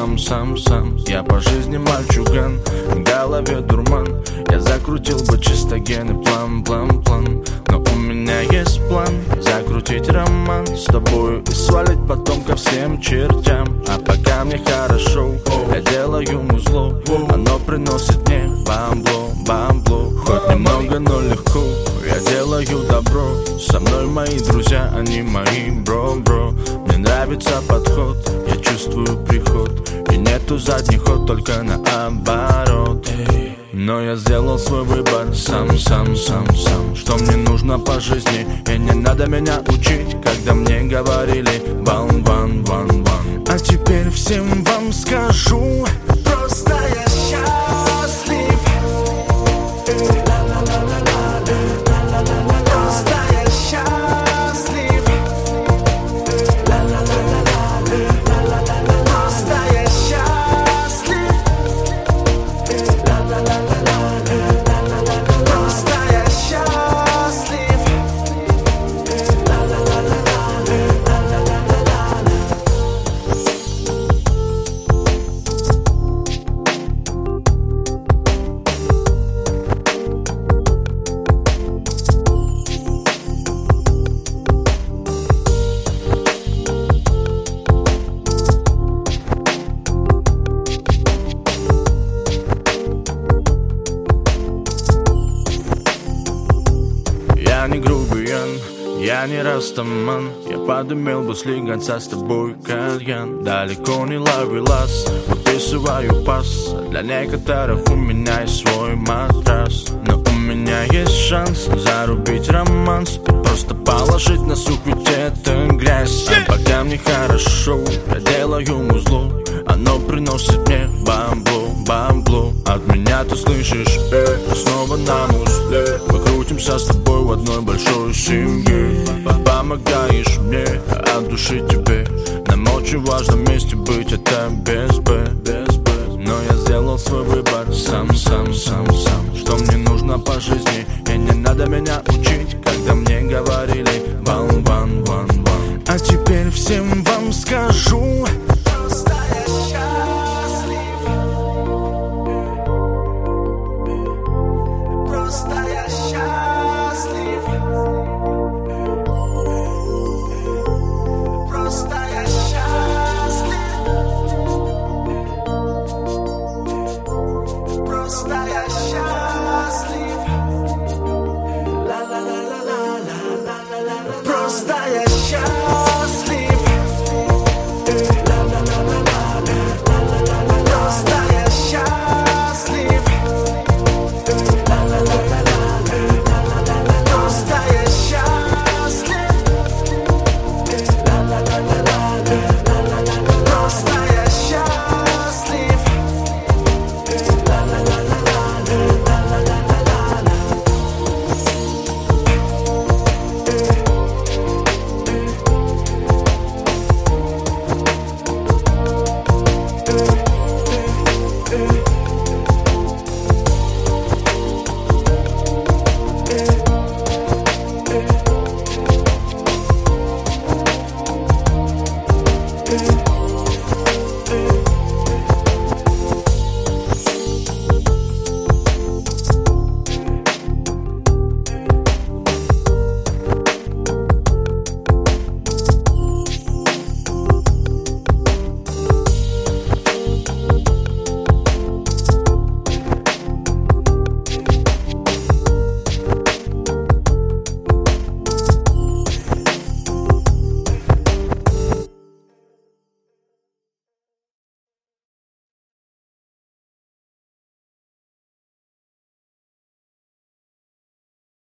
сам. Я по жизни мальчуган, в голове дурман. Я закрутил бы чисто гены, план. Но у меня есть план закрутить роман с тобою и свалить потом ко всем чертям. А пока мне хорошо, я делаю музло, оно приносит мне бамбло. Хоть немного, но легко, я делаю добро. Со мной мои друзья, они мои бро. Мне нравится подход, я чувствую приход. И нету задних ход, только наоборот. Но я сделал свой выбор сам. Что мне нужно по жизни, и не надо меня учить, когда мне говорили ван. А теперь всем вам скажу, просто я счастлив. Просто я счастлив. Просто я счастлив. Просто я счастлив. Я не грубиян, я не растаман. Я подумал бы слегаться с тобой кальян. Далеко не ловелас, выписываю пас. Для некоторых у меня есть свой матрас. Но у меня есть шанс зарубить романс и просто положить на сук, ведь это грязь. А пока мне хорошо, я делаю музло, оно приносит мне бамбло. От меня ты слышишь, снова на музле. Мы крутимся с тобой в одной большой семье. Помогаешь мне, от души тебе. Нам очень важно вместе быть, это без Б. Но я сделал свой выбор сам. Что мне нужно по жизни, и не надо меня учить, когда мне говорили ван. А теперь всем вам скажу, просто я счастлив. Просто я счастлив. Просто я счастлив. Просто я счастлив. Просто я счастлив. Просто я счастлив. Просто я счастлив. Просто я счастлив. Yeah.